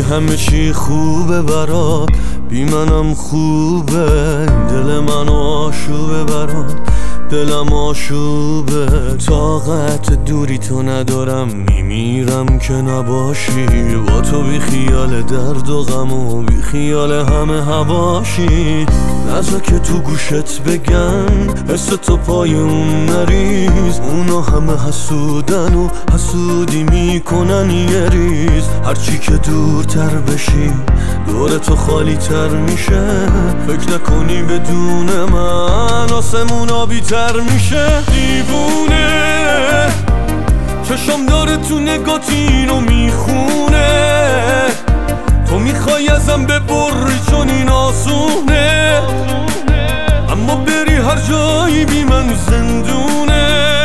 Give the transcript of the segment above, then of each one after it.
همه چی خوبه برات، بی منم خوبه. دل من آشوبه برات، دلم آشوبه. طاقت دوری تو ندارم، میمیرم که نباشی. با تو بی خیال درد و غم و بی خیال همه هواشی. نذار که تو گوشت بگن حس تو پای اون نریز. اونا همه حسودن و حسودی میکنن یه ریز. هرچی که دورتر بشی دور تو خالی تر میشه. فکر نکنی بدون من آسمون آبی تر میشه. دیوونه چشم داره تو نگات اینو میخونه. تو میخوای ازم ببری چون این آسونه، اما بری هر جایی بی من زندونه.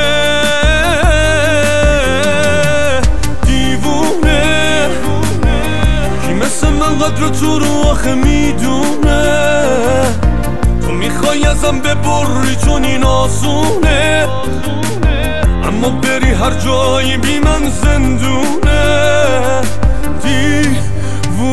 دیوونه کی مثل من قدر تو رو آخه میدونه. تو میخوای ازم ببری چون این آسونه، اما بری هر جایی بی من زندونه. دیوونه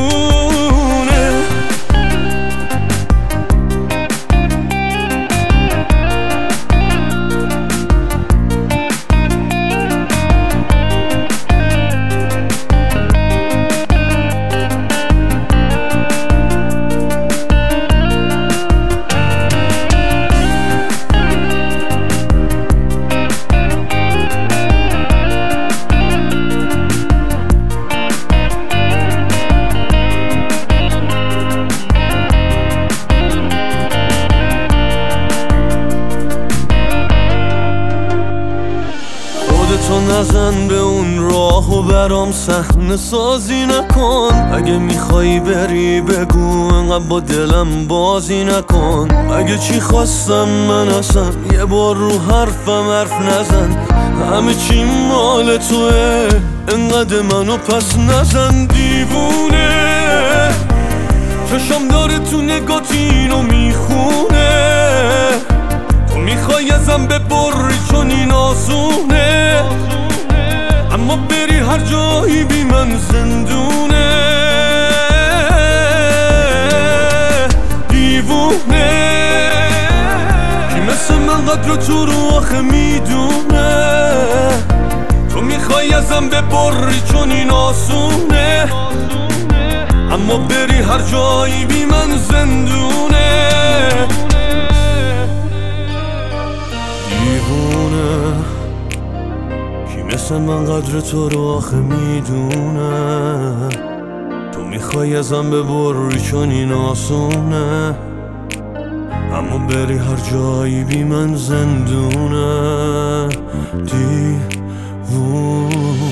تو نزن به اون راه و برام صحنه سازی نکن. اگه میخوایی بری بگو، انقدر با دلم بازی نکن. اگه چی خواستم من هستم، یه بار رو حرفم حرف نزن. همه چی مال توه، انقدر منو پس نزن. دیوونه چشم داره تو نگات اینو میخونه. تو میخوای ازم ببری چون این آسونه، اما بری هر جایی بی من زندونه. دیوونه کی مثل من قدر تو رو آخه میدونه. تو میخوای ازم ببری چون این آسونه، اما بری هر جایی بی من زندونه. دیوونه کی مثل من قدر تو رو آخه میدونه. تو میخوای ازم ببری چون این آسونه، اما بری هر جایی بی من زندونه. دیوونه